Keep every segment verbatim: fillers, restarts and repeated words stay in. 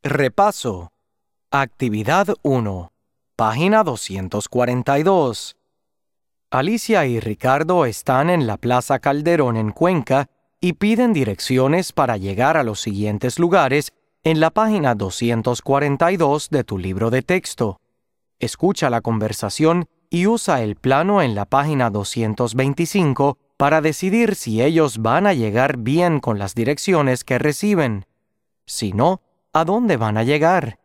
Repaso. Actividad uno. Página doscientos cuarenta y dos. Alicia y Ricardo están en la Plaza Calderón en Cuenca y piden direcciones para llegar a los siguientes lugares en la página doscientos cuarenta y dos de tu libro de texto. Escucha la conversación y usa el plano en la página doscientos veinticinco para decidir si ellos van a llegar bien con las direcciones que reciben. Si no, ¿a dónde van a llegar?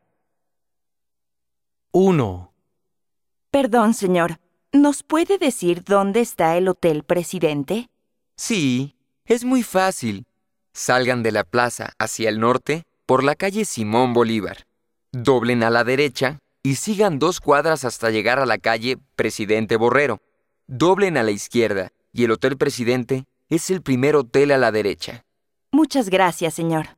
uno. Perdón, señor. ¿Nos puede decir dónde está el Hotel Presidente? Sí, es muy fácil. Salgan de la plaza hacia el norte por la calle Simón Bolívar. Doblen a la derecha y sigan dos cuadras hasta llegar a la calle Presidente Borrero. Doblen a la izquierda y el Hotel Presidente es el primer hotel a la derecha. Muchas gracias, señor.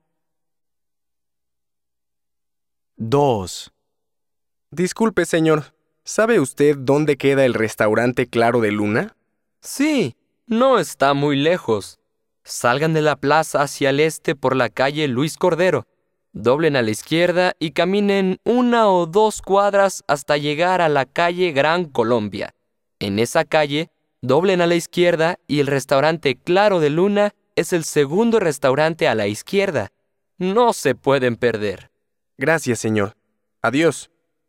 dos. Disculpe, señor. ¿Sabe usted dónde queda el restaurante Claro de Luna? Sí, no está muy lejos. Salgan de la plaza hacia el este por la calle Luis Cordero. Doblen a la izquierda y caminen una o dos cuadras hasta llegar a la calle Gran Colombia. En esa calle, doblen a la izquierda y el restaurante Claro de Luna es el segundo restaurante a la izquierda. No se pueden perder. Gracias, señor. Adiós.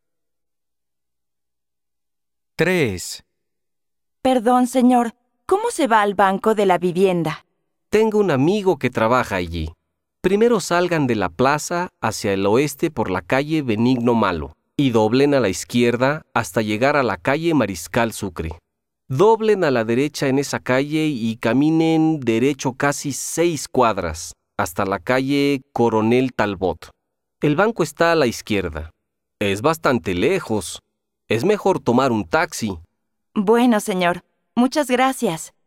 tres. Perdón, señor. ¿Cómo se va al Banco de la Vivienda? Tengo un amigo que trabaja allí. Primero salgan de la plaza hacia el oeste por la calle Benigno Malo y doblen a la izquierda hasta llegar a la calle Mariscal Sucre. Doblen a la derecha en esa calle y caminen derecho casi seis cuadras hasta la calle Coronel Talbot. El banco está a la izquierda. Es bastante lejos. Es mejor tomar un taxi. Bueno, señor. Muchas gracias.